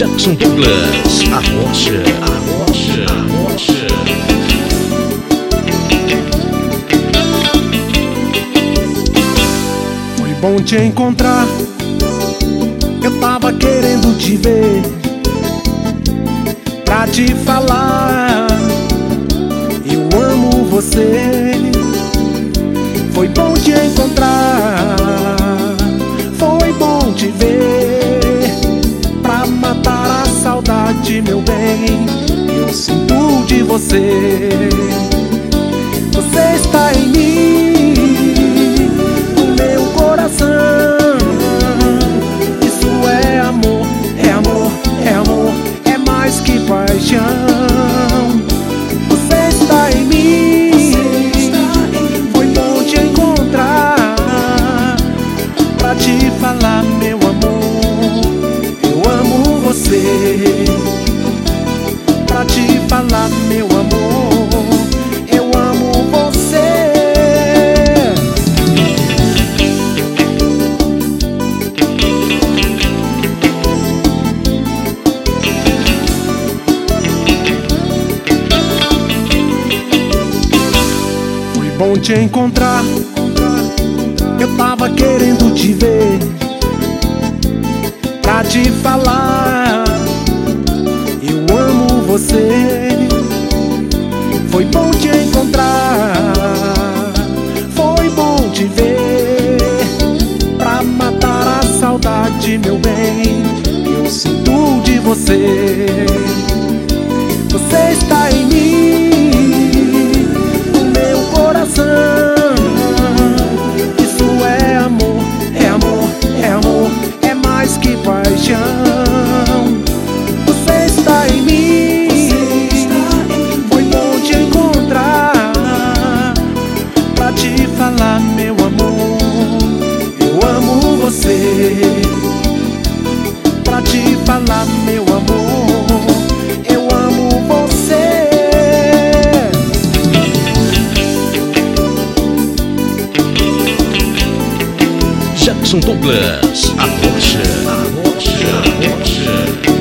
Jackson Douglas, a rocha. Foi bom te encontrar, eu tava querendo te ver, pra te falar, eu amo você. Foi bom te encontrar, foi bom te ver, pra matar a saudade, meu bem, eu sinto de você. Você está em mim, no meu coração. Isso é amor, é amor, é amor, é mais que paixão. Você está em mim, foi bom te encontrar, pra te falar, meu amor, eu amo você. Pra te falar, meu amor, eu amo você. Foi bom te encontrar, eu tava querendo te ver, pra te falar, eu amo você. Foi bom te encontrar, foi bom te ver, pra matar a saudade, meu bem, eu sinto de você. Você está em mim, no meu coração. Isso é amor, é amor, é amor, é mais que paixão. Você está em mim, foi bom te encontrar, pra te falar, meu amor, eu amo você. Pra te falar, meu amor, eu amo você. Jackson Douglas, a rocha.